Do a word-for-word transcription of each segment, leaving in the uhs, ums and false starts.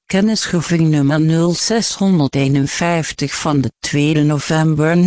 Kennisgeving nummer nul zeshonderdeenenvijftig van de tweede november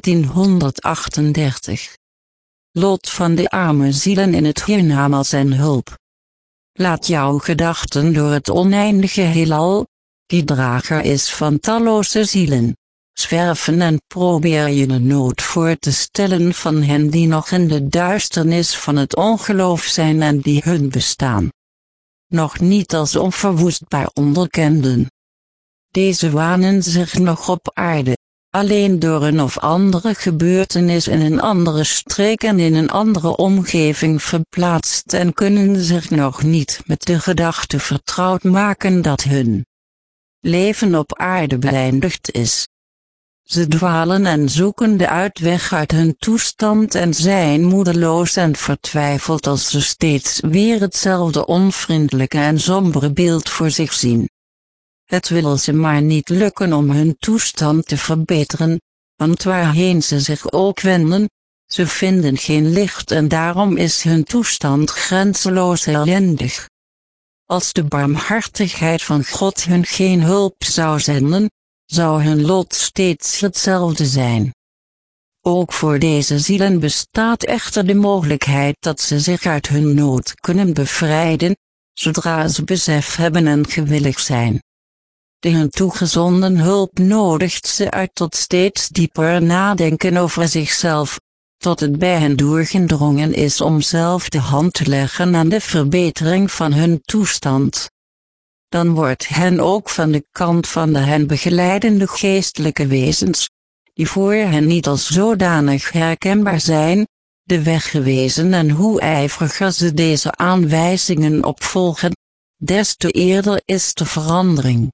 negentienhonderdachtendertig. Lot van de arme zielen in het hiernamaals en hulp. Laat jouw gedachten door het oneindige heelal, die drager is van talloze zielen, zwerven en probeer je de nood voor te stellen van hen die nog in de duisternis van het ongeloof zijn en die hun bestaan nog niet als onverwoestbaar onderkenden. Deze wanen zich nog op aarde, alleen door een of andere gebeurtenis in een andere streek en in een andere omgeving verplaatst en kunnen zich nog niet met de gedachte vertrouwd maken dat hun leven op aarde beëindigd is. Ze dwalen en zoeken de uitweg uit hun toestand en zijn moedeloos en vertwijfeld als ze steeds weer hetzelfde onvriendelijke en sombere beeld voor zich zien. Het wil ze maar niet lukken om hun toestand te verbeteren, want waarheen ze zich ook wenden, ze vinden geen licht en daarom is hun toestand grenzeloos ellendig. Als de barmhartigheid van God hun geen hulp zou zenden, zou hun lot steeds hetzelfde zijn. Ook voor deze zielen bestaat echter de mogelijkheid dat ze zich uit hun nood kunnen bevrijden, zodra ze besef hebben en gewillig zijn. De hun toegezonden hulp nodigt ze uit tot steeds dieper nadenken over zichzelf, tot het bij hen doorgedrongen is om zelf de hand te leggen aan de verbetering van hun toestand. Dan wordt hen ook van de kant van de hen begeleidende geestelijke wezens, die voor hen niet als zodanig herkenbaar zijn, de weg gewezen en hoe ijveriger ze deze aanwijzingen opvolgen, des te eerder is de verandering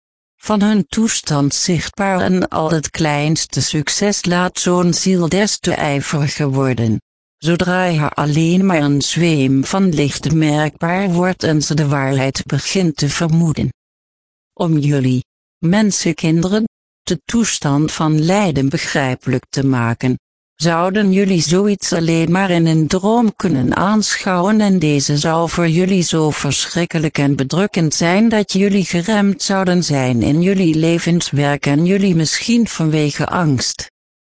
van hun toestand zichtbaar en al het kleinste succes laat zo'n ziel des te ijveriger worden, zodra er alleen maar een zweem van licht merkbaar wordt en ze de waarheid begint te vermoeden. Om jullie, mensenkinderen, de toestand van lijden begrijpelijk te maken, zouden jullie zoiets alleen maar in een droom kunnen aanschouwen en deze zou voor jullie zo verschrikkelijk en bedrukkend zijn dat jullie geremd zouden zijn in jullie levenswerk en jullie misschien vanwege angst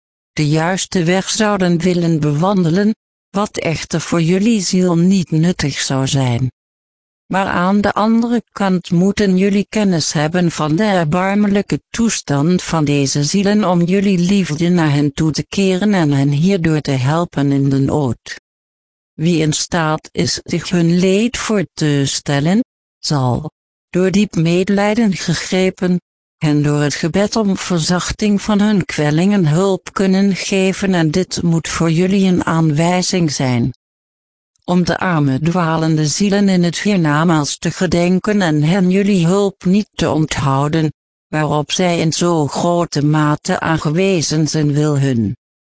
de juiste weg zouden willen bewandelen, wat echter voor jullie ziel niet nuttig zou zijn. Maar aan de andere kant moeten jullie kennis hebben van de erbarmelijke toestand van deze zielen om jullie liefde naar hen toe te keren en hen hierdoor te helpen in de nood. Wie in staat is zich hun leed voor te stellen, zal, door diep medelijden gegrepen, hen door het gebed om verzachting van hun kwellingen hulp kunnen geven en dit moet voor jullie een aanwijzing zijn. Om de arme dwalende zielen in het hiernamaals te gedenken en hen jullie hulp niet te onthouden, waarop zij in zo grote mate aangewezen zijn wil hun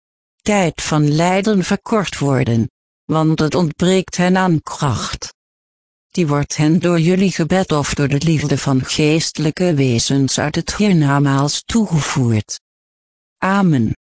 tijd van lijden verkort worden, want het ontbreekt hen aan kracht. Die wordt hen door jullie gebed of door de liefde van geestelijke wezens uit het hiernamaals toegevoerd. Amen.